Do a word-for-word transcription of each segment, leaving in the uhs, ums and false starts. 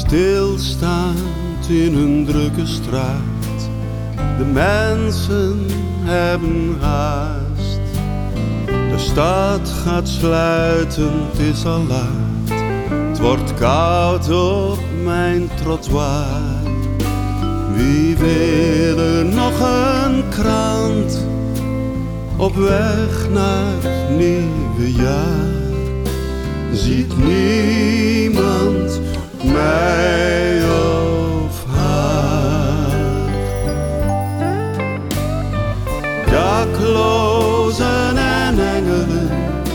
Stilstaand in een drukke straat, de mensen hebben haast. De stad gaat sluiten, het is al laat. Het wordt koud op mijn trottoir. Wie wil er nog een krant op weg naar het nieuwe jaar? Ziet niemand mij of haar? Daklozen en engelen,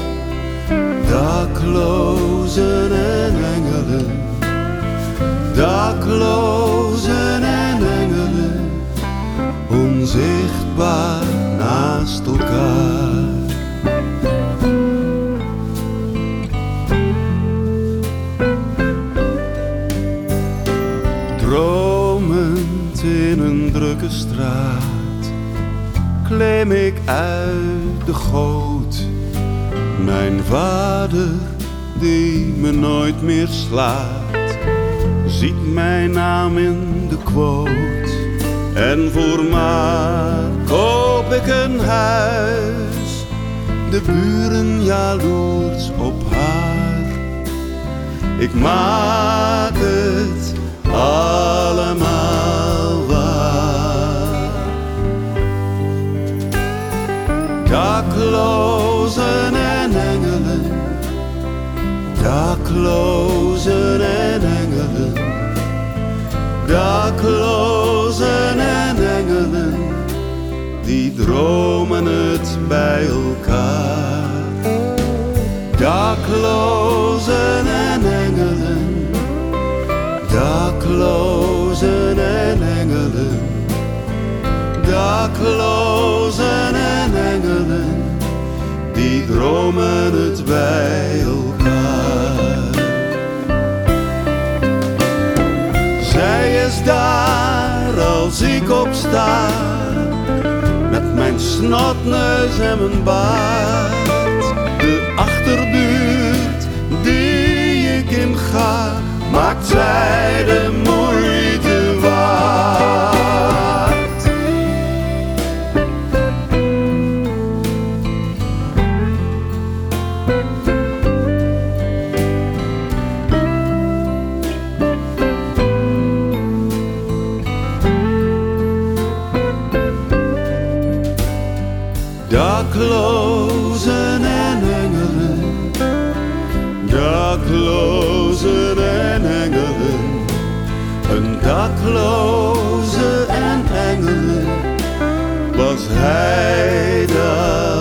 daklozen en engelen, daklozen en engelen, onzichtbaar naast elkaar. Dromend in een drukke straat klim ik uit de goot. Mijn vader die me nooit meer slaat, ziet mijn naam in de quote. En voor maar koop ik een huis, de buren jaloers op haar. Ik maak het allemaal waar. Daklozen en engelen, daklozen en engelen, daklozen en engelen, die dromen het bij elkaar. Daklozen en engelen, daklozen en engelen, daklozen en engelen, die dromen het bij elkaar. Zij is daar als ik opsta, met mijn snotneus en mijn baard. De achterbuurt die ik in ga, maakt zij de moeite waard. Daklozen en engelen, daklozen en engelen, een dakloze en engelen, was hij daar.